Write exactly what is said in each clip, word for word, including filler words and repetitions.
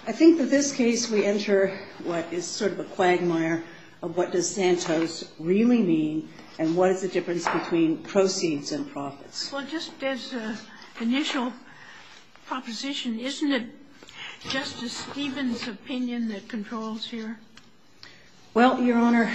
I think that this case we enter what is sort of a quagmire of what does Santos really mean and what is the difference between proceeds and profits. Well, just as an initial proposition, isn't it Justice Stevens' opinion that controls here? Well, Your Honor,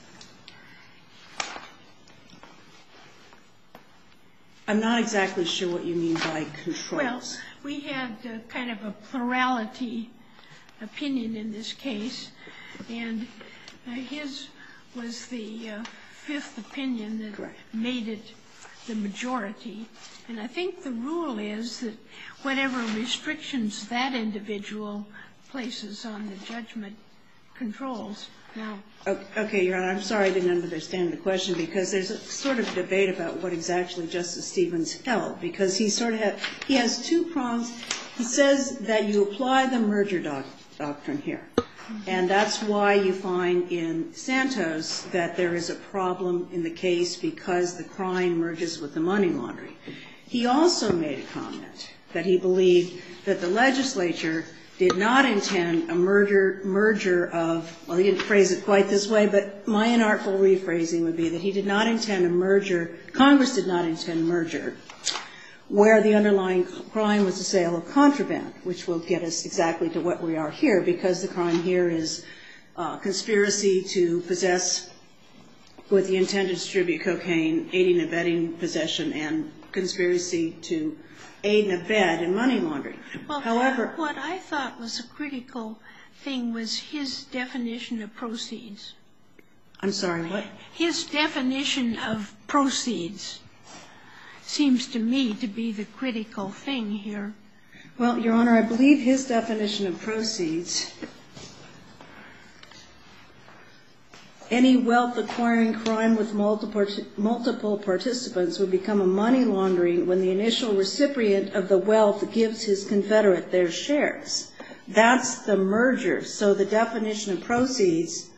I'm not exactly sure what you mean by controls. Well, we had uh, kind of a plurality opinion in this case, and uh, his was the uh, fifth opinion that Correct. made it the majority. And I think the rule is that whatever restrictions that individual places on the judgment controls. Now, okay, Your Honor, I'm sorry I didn't understand the question, because there's a sort of debate about what exactly Justice Stevens held, because he sort of had, he has two prongs. He says that you apply the merger doc, doctrine here, and that's why you find in Santos that there is a problem in the case because the crime merges with the money laundering. He also made a comment that he believed that the legislature did not intend a merger, merger of, well, he didn't phrase it quite this way, but my inartful rephrasing would be that he did not intend a merger, Congress did not intend a merger, where the underlying crime was the sale of contraband, which will get us exactly to what we are here, because the crime here is uh, conspiracy to possess with the intent to distribute cocaine, aiding and abetting possession, and conspiracy to aid and abet in money laundering. Well, however, what I thought was a critical thing was his definition of proceeds. I'm sorry, what? His definition of proceeds seems to me to be the critical thing here. Well, Your Honor, I believe his definition of proceeds, any wealth acquiring crime with multiple, multiple participants would become a money laundering when the initial recipient of the wealth gives his confederate their shares. That's the merger. So the definition of proceeds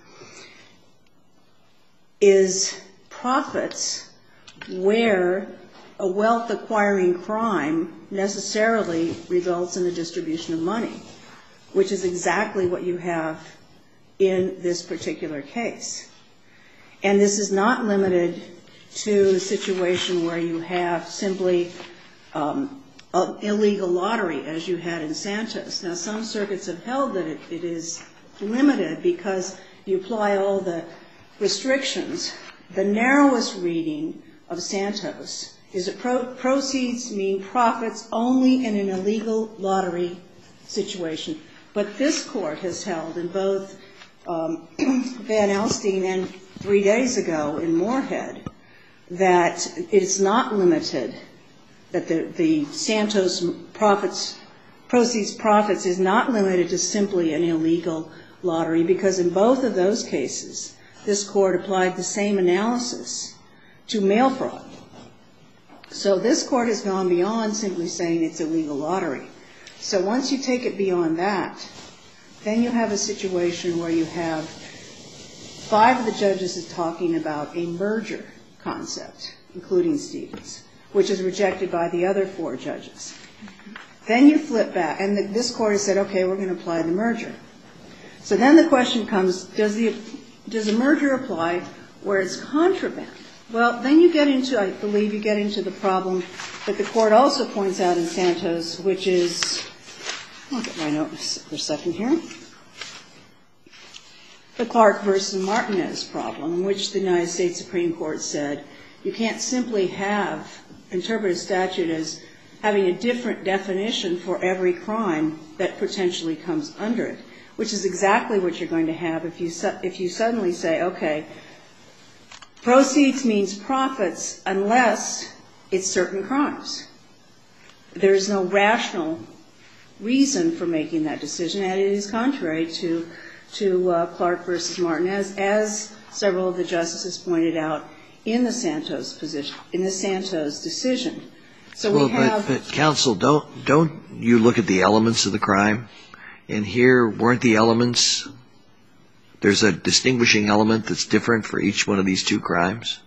is profits where a wealth acquiring crime necessarily results in the distribution of money, which is exactly what you have in this particular case. And this is not limited to a situation where you have simply um, an illegal lottery, as you had in Santos. Now, some circuits have held that it, it is limited because you apply all the restrictions. The narrowest reading of Santos is that pro- proceeds mean profits only in an illegal lottery situation. But this court has held in both Um, Van Alstyne and three days ago in Moorhead that it's not limited, that the, the Santos profits, proceeds profits is not limited to simply an illegal lottery, because in both of those cases, this court applied the same analysis to mail fraud. So this court has gone beyond simply saying it's a legal lottery. So once you take it beyond that, then you have a situation where you have five of the judges is talking about a merger concept, including Stevens, which is rejected by the other four judges. Then you flip back, and the, this court has said, okay, we're going to apply the merger. So then the question comes, does the does a merger apply where it's contraband? Well, then you get into, I believe you get into the problem that the court also points out in Santos, which is, I'll get my notes for a second here. The Clark versus Martinez problem, in which the United States Supreme Court said you can't simply have, interpret a statute as having a different definition for every crime that potentially comes under it, which is exactly what you're going to have if you, su- if you suddenly say, okay, proceeds means profits unless it's certain crimes. There is no rational reason for making that decision, and it is contrary to to uh, Clark versus Martinez, as several of the justices pointed out in the Santos position, in the Santos decision. So well, we have. But, but counsel, don't don't you look at the elements of the crime? And here, weren't the elements? There's a distinguishing element that's different for each one of these two crimes.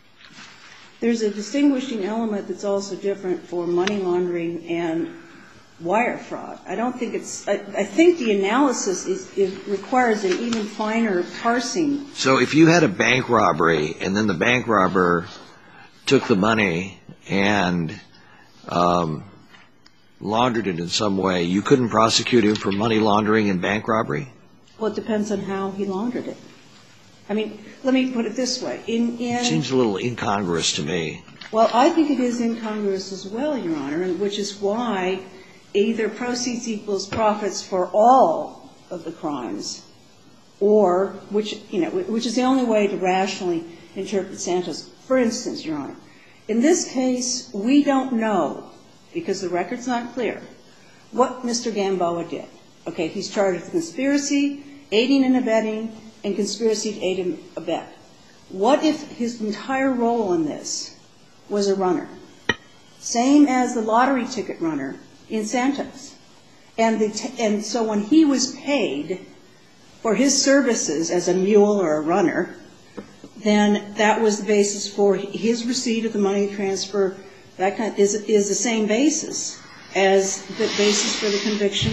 There's a distinguishing element that's also different for money laundering and wire fraud. I don't think it's, I, I think the analysis is, is requires an even finer parsing. So if you had a bank robbery and then the bank robber took the money and um, laundered it in some way, you couldn't prosecute him for money laundering and bank robbery? Well, it depends on how he laundered it. I mean, let me put it this way. In, in, it seems a little incongruous to me. Well, I think it is incongruous as well, Your Honor, and which is why either proceeds equals profits for all of the crimes, or which, you know, which is the only way to rationally interpret Santos. For instance, Your Honor, in this case, we don't know, because the record's not clear, what Mister Gamboa did. Okay, he's charged with conspiracy, aiding and abetting, and conspiracy to aid and abet. What if his entire role in this was a runner, same as the lottery ticket runner in Santos? And, the t- and so when he was paid for his services as a mule or a runner, then that was the basis for his receipt of the money transfer. That kind of is, is the same basis as the basis for the conviction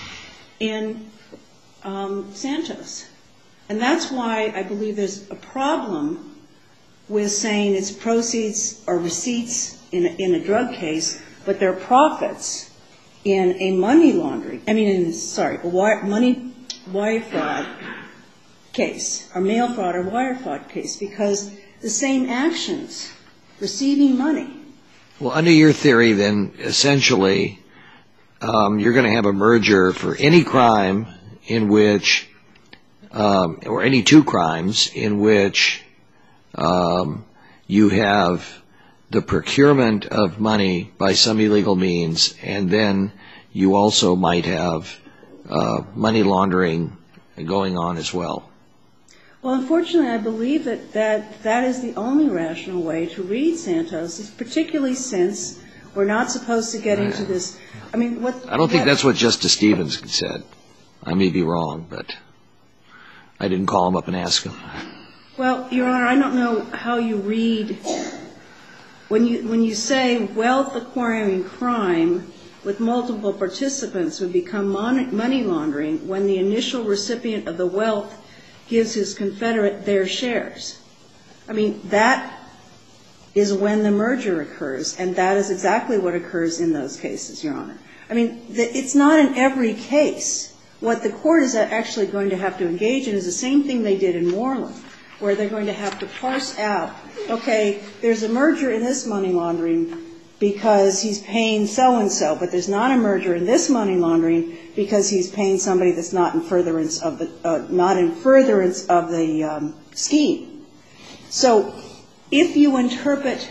in um, Santos. And that's why I believe there's a problem with saying it's proceeds or receipts in a, in a drug case, but they're profits in a money laundering, I mean, in, sorry, a wire, money wire fraud case, or mail fraud or wire fraud case, because the same actions, receiving money. Well, under your theory, then, essentially, um, you're going to have a merger for any crime in which, um, or any two crimes in which um, you have the procurement of money by some illegal means, and then you also might have uh, money laundering going on as well. Well, unfortunately, I believe that, that that is the only rational way to read Santos, particularly since we're not supposed to get into this. I mean, what I don't think what, that's what Justice Stevens said. I may be wrong, but I didn't call him up and ask him. Well, Your Honor, I don't know how you read when you when you say wealth acquiring crime with multiple participants would become mon- money laundering when the initial recipient of the wealth gives his confederate their shares. I mean, that is when the merger occurs, and that is exactly what occurs in those cases, Your Honor. I mean, the, it's not in every case. What the court is actually going to have to engage in is the same thing they did in Moreland, where they're going to have to parse out, okay, there's a merger in this money laundering because he's paying so-and-so, but there's not a merger in this money laundering because he's paying somebody that's not in furtherance of the, uh, not in furtherance of the um, scheme. So if you interpret,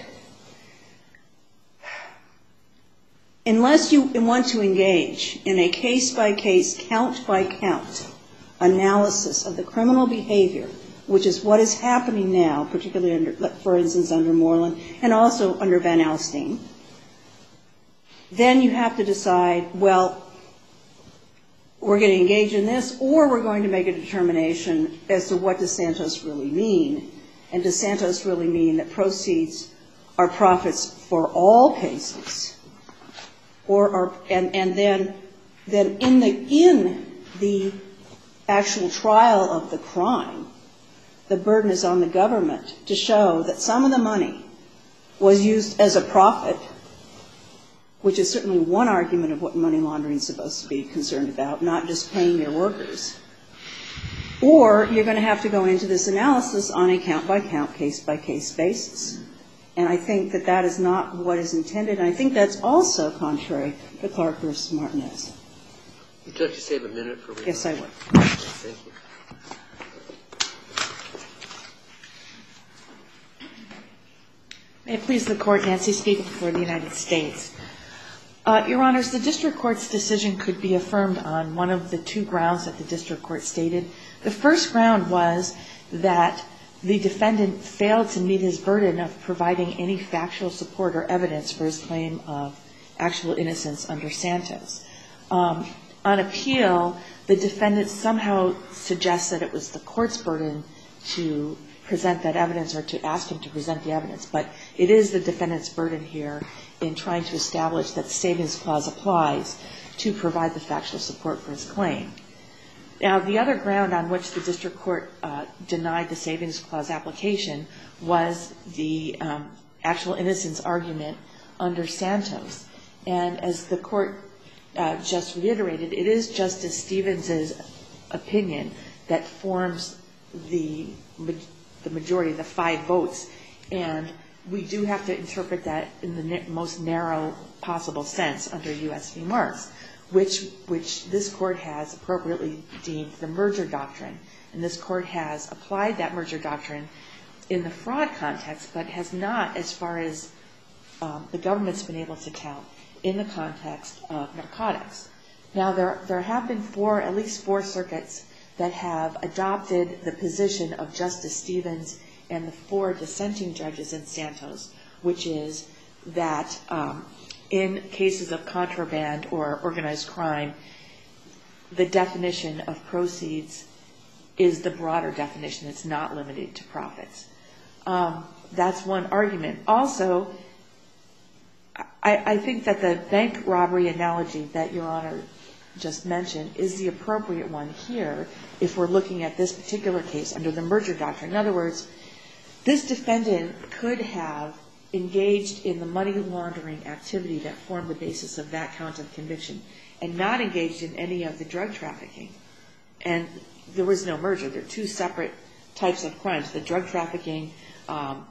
unless you want to engage in a case-by-case, count-by-count analysis of the criminal behavior, which is what is happening now, particularly under, for instance, under Moreland and also under Van Alstyne, then you have to decide, well, we're going to engage in this, or we're going to make a determination as to what does Santos really mean. And does Santos really mean that proceeds are profits for all cases? Or are, and, and then, then in the, in the actual trial of the crime, the burden is on the government to show that some of the money was used as a profit, which is certainly one argument of what money laundering is supposed to be concerned about, not just paying your workers. Or you're going to have to go into this analysis on a count-by-count, case-by-case basis. And I think that that is not what is intended. And I think that's also contrary to Clark versus Martinez. Would you like to save a minute for me? Yes, I would. Thank you. May it please the Court, Nancy speaking for the United States. Uh, Your Honors, the district court's decision could be affirmed on one of the two grounds that the district court stated. The first ground was that the defendant failed to meet his burden of providing any factual support or evidence for his claim of actual innocence under Santos. Um, on appeal, the defendant somehow suggests that it was the court's burden to present that evidence or to ask him to present the evidence. But it is the defendant's burden here in trying to establish that the Savings Clause applies to provide the factual support for his claim. Now, the other ground on which the district court uh, denied the Savings Clause application was the um, actual innocence argument under Santos. And as the court uh, just reiterated, it is Justice Stevens' opinion that forms the the majority, the five votes. And we do have to interpret that in the na- most narrow possible sense under U S v. Marks, which which this court has appropriately deemed the merger doctrine. And this court has applied that merger doctrine in the fraud context, but has not, as far as um, the government's been able to tell, in the context of narcotics. Now, there there have been four, at least four circuits that have adopted the position of Justice Stevens and the four dissenting judges in Santos, which is that um, in cases of contraband or organized crime, the definition of proceeds is the broader definition. It's not limited to profits. Um, that's one argument. Also, I, I think that the bank robbery analogy that Your Honor just mentioned is the appropriate one here if we're looking at this particular case under the merger doctrine. In other words, this defendant could have engaged in the money laundering activity that formed the basis of that count of conviction and not engaged in any of the drug trafficking. And there was no merger. They're two separate types of crimes. The drug trafficking, um,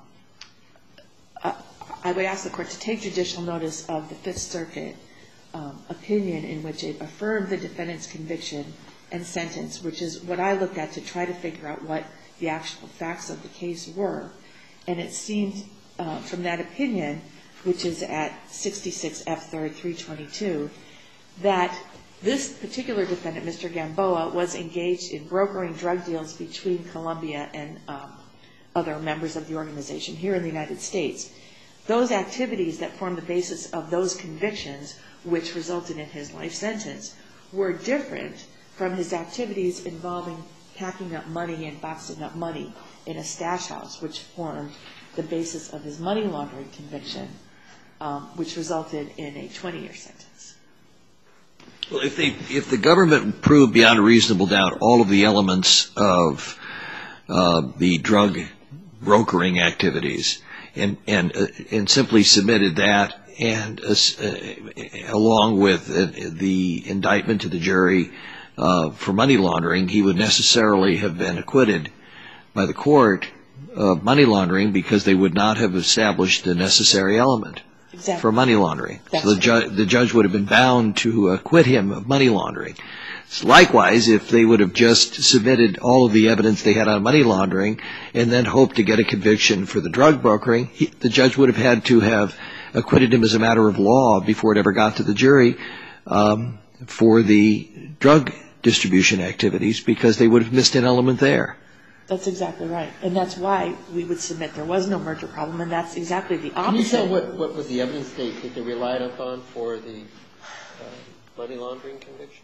uh, I would ask the court to take judicial notice of the Fifth Circuit um, opinion in which it affirmed the defendant's conviction and sentence, which is what I looked at to try to figure out what the actual facts of the case were. And it seemed uh, from that opinion, which is at sixty-six F third three twenty-two, that this particular defendant, Mister Gamboa, was engaged in brokering drug deals between Colombia and um, other members of the organization here in the United States. Those activities that formed the basis of those convictions, which resulted in his life sentence, were different from his activities involving packing up money and boxing up money in a stash house, which formed the basis of his money laundering conviction, um, which resulted in a twenty-year sentence. Well, if they, if the government proved beyond a reasonable doubt all of the elements of uh, the drug brokering activities, and and uh, and simply submitted that, and uh, uh, along with uh, the indictment to the jury uh, for money laundering, he would necessarily have been acquitted by the court of money laundering because they would not have established the necessary element. Exactly. For money laundering. That's so the, ju- the judge would have been bound to acquit him of money laundering. So likewise, if they would have just submitted all of the evidence they had on money laundering and then hoped to get a conviction for the drug brokering, he, the judge would have had to have acquitted him as a matter of law before it ever got to the jury um, for the drug distribution activities because they would have missed an element there. That's exactly right. And that's why we would submit there was no merger problem, and that's exactly the opposite. Can you tell what, what was the evidence they, that they relied upon for the uh, money laundering conviction?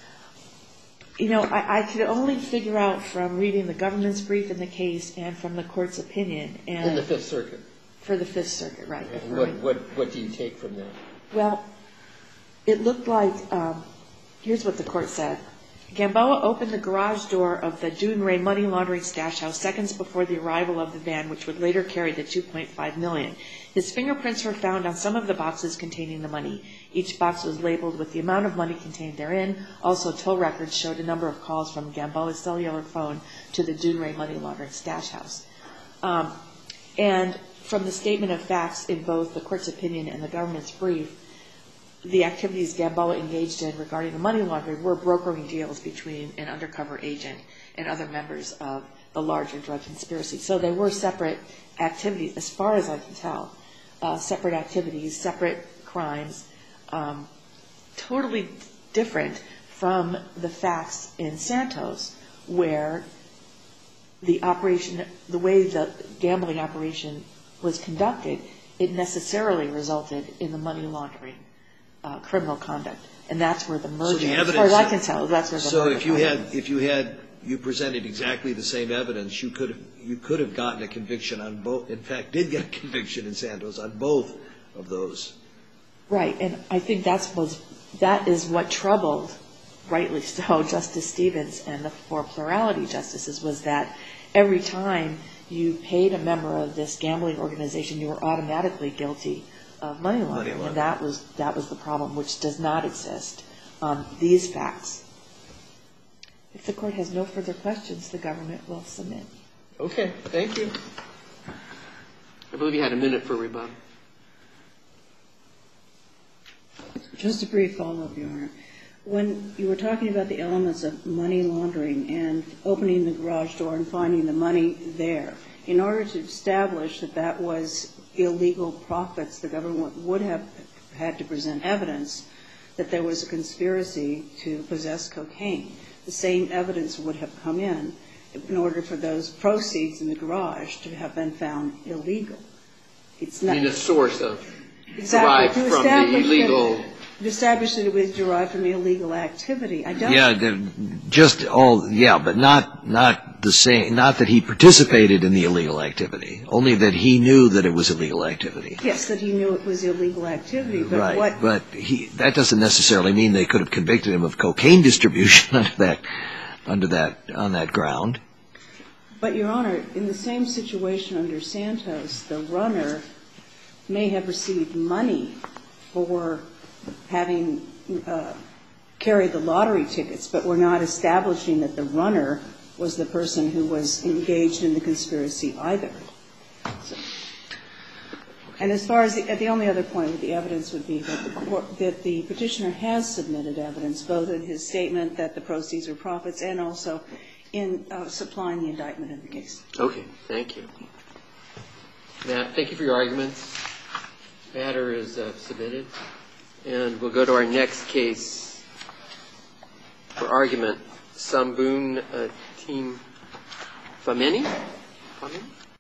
You know, I, I could only figure out from reading the government's brief in the case and from the court's opinion. And in the Fifth Circuit? For the Fifth Circuit, right. And what, what, what do you take from that? Well, it looked like, um, here's what the court said. Gamboa opened the garage door of the Dune Ray money laundering stash house seconds before the arrival of the van, which would later carry the two point five million dollars. His fingerprints were found on some of the boxes containing the money. Each box was labeled with the amount of money contained therein. Also, toll records showed a number of calls from Gamboa's cellular phone to the Dune Ray money laundering stash house. Um, and from the statement of facts in both the court's opinion and the government's brief, the activities Gamboa engaged in regarding the money laundering were brokering deals between an undercover agent and other members of the larger drug conspiracy. So they were separate activities, as far as I can tell, uh, separate activities, separate crimes, um, totally different from the facts in Santos, where the operation, the way the gambling operation was conducted, it necessarily resulted in the money laundering Uh, criminal conduct, and that's where the merger. So the evidence, as far as I can tell, that's where the so merger. if you had, is. if you had, you presented exactly the same evidence, you could have, you could have gotten a conviction on both. In fact, did get a conviction in Santos on both of those. Right, and I think that's was that is what troubled, rightly so, Justice Stevens and the four plurality justices, was that every time you paid a member of this gambling organization, you were automatically guilty of money laundering. And that was, that was the problem, which does not exist on these facts. If the court has no further questions, the government will submit. Okay, thank you. I believe you had a minute for rebuttal. Just a brief follow-up, Your Honor. When you were talking about the elements of money laundering and opening the garage door and finding the money there, in order to establish that that was illegal profits, the government would have had to present evidence that there was a conspiracy to possess cocaine. The same evidence would have come in in order for those proceeds in the garage to have been found illegal. It's not. I mean, a source of Exactly. derived from the illegal. That, to establish that it was derived from illegal activity. I don't. Yeah, the, just all. Yeah, but not not the same. Not that he participated in the illegal activity. Only that he knew that it was illegal activity. Yes, that he knew it was illegal activity. But right. what? But he. That doesn't necessarily mean they could have convicted him of cocaine distribution under that. Under that on that ground. But, Your Honor, in the same situation under Santos, the runner may have received money for having uh, carried the lottery tickets, but we're not establishing that the runner was the person who was engaged in the conspiracy either. So, and as far as the, the only other point with the evidence would be that the, court, that the petitioner has submitted evidence, both in his statement that the proceeds are profits and also in uh, supplying the indictment in the case. Okay, thank you. Matt, thank you for your arguments. Matter is uh, submitted. And we'll go to our next case for argument. Samboon uh, Team Fameni? Fameni?